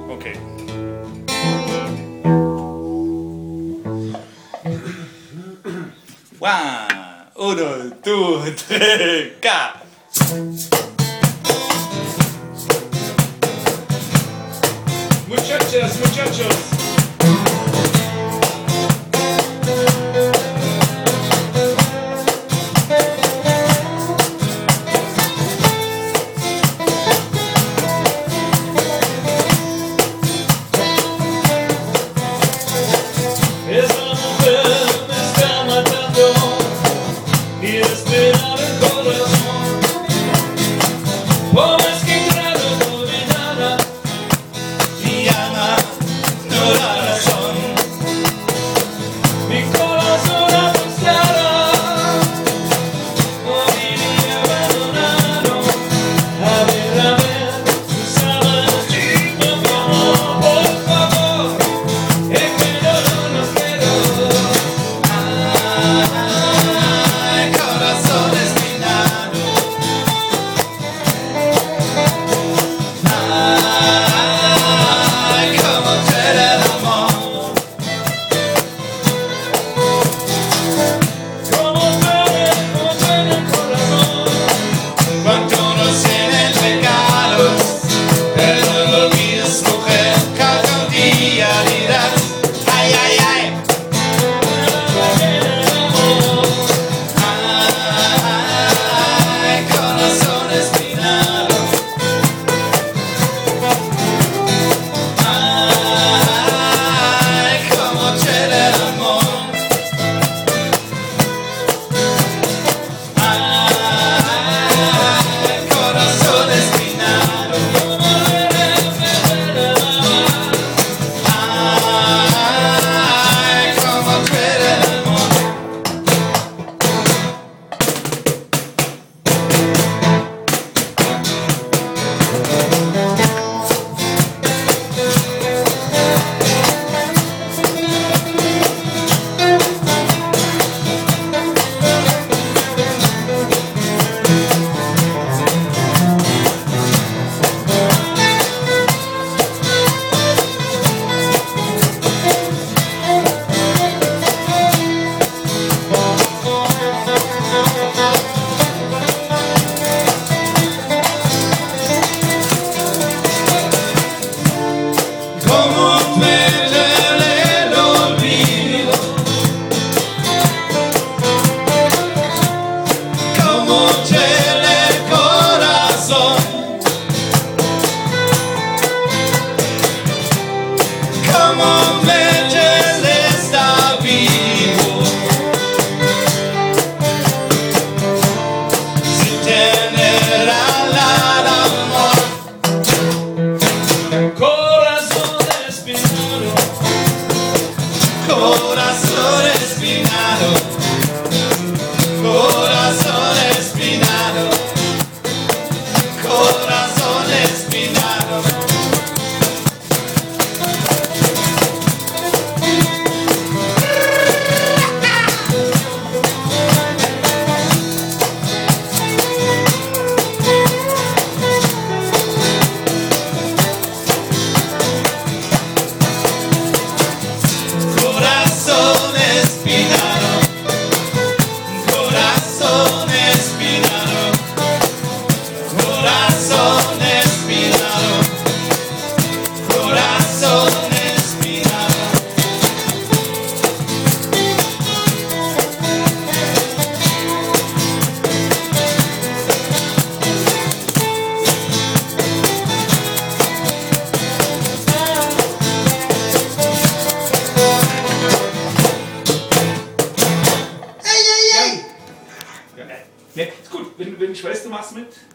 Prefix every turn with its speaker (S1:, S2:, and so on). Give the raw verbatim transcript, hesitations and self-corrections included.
S1: Okay. One, uno, dos, tres, ca. Muchachas, muchachos.
S2: Esa mujer me está matando y espera el corazón. Pobres que entraron olvidada
S1: Mi alma no da razón.
S2: mi corazón apostado, moriría abandonado. A ver, a ver, tus sábanas chicos, por favor, es que yo no los quiero.
S1: Ay, corazón espinado. Ay, cómo duele el amor.
S2: Como duele, como duele el corazón.
S1: Cuando uno tiene pecados, pero no olvides, mujer, cada día dirás, ay, ay, ay. Ay, corazón espinado. Ay, cómo duele el amor. Ay, corazón espinado. Ay, cómo duele el amor. Como me duele el olvido, como duele el corazón, como me duele estar vivo, sin tener al amor.
S2: Corazón espinado,
S1: Corazón espinado, corazón espinado, corazón espinado. Corazón espinado, corazón espinado, corazón espinado, corazón espinado.
S2: ja, ist gut, wenn, wenn Schwester machst mit.